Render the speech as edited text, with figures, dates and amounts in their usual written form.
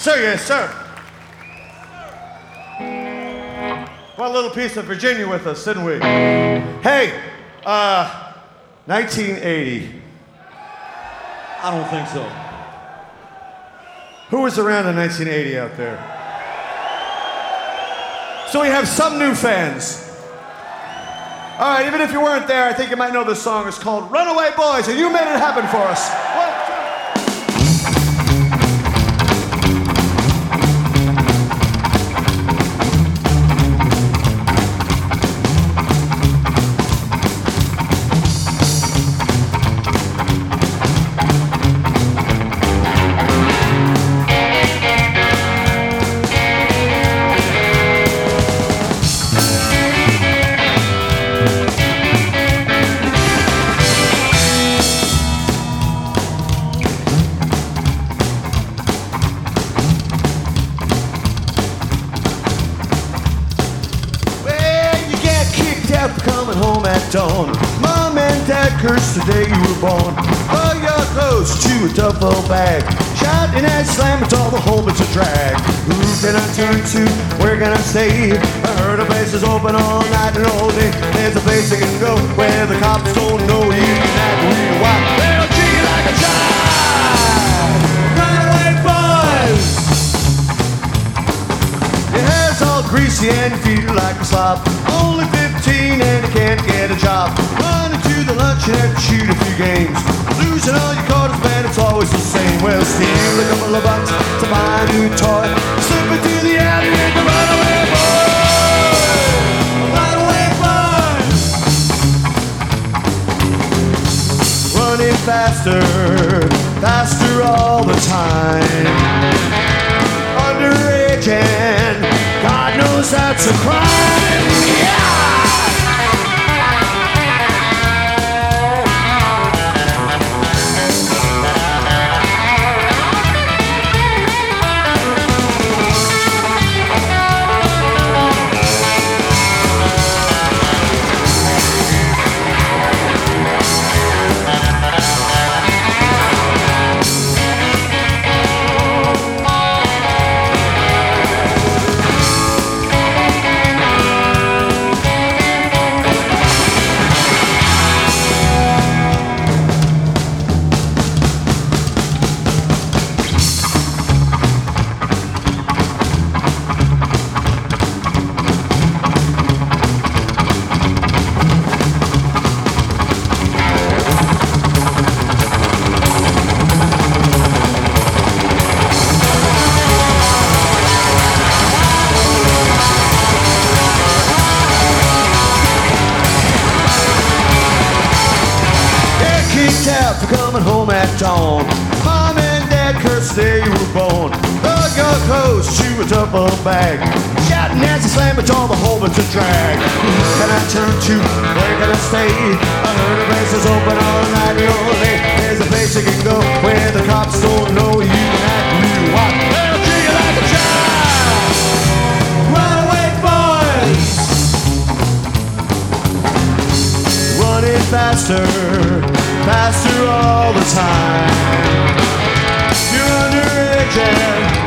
Sir, yes, sir. One little piece of Virginia with us, didn't we? Hey, 1980. I don't think so. Who was around in 1980 out there? So we have some new fans. All right, even if you weren't there, I think you might know this song. It's called Runaway Boys, and you made it happen for us. Coming home at dawn. Mom and Dad cursed the day you were born. All your clothes to a duffel bag. Shouting and slamming all the whole bit's a drag. Who can I turn to? Where can I stay? I heard a place is open all night and all day. There's a place you can go where the cops don't know you can act real wild. They'll treat you like a child. Runaway boys. Your hair's all greasy and you feel like a slob. Only 15 and you can't get a job. Running to the lunch and have to shoot a few games. Losing all your quarters, man, it's always the same. Well, steal a couple of bucks to buy a new toy. Slip into the alley with the runaway boys. Runaway boys. Running faster, faster all the time. Underage and God knows that's a crime. Yeah! For coming home at dawn. Mom and Dad cursed the day you were born. Throw your clothes to a duffel bag. Shouting as you slam it all the whole bunch of drag. Who can I turn to? Where can I stay? I heard a place is open all night and all day. There's a place you can go where the cops don't know you can act real wild. They'll treat you like a child. Runaway boys. Running faster, faster all the time. You're underage and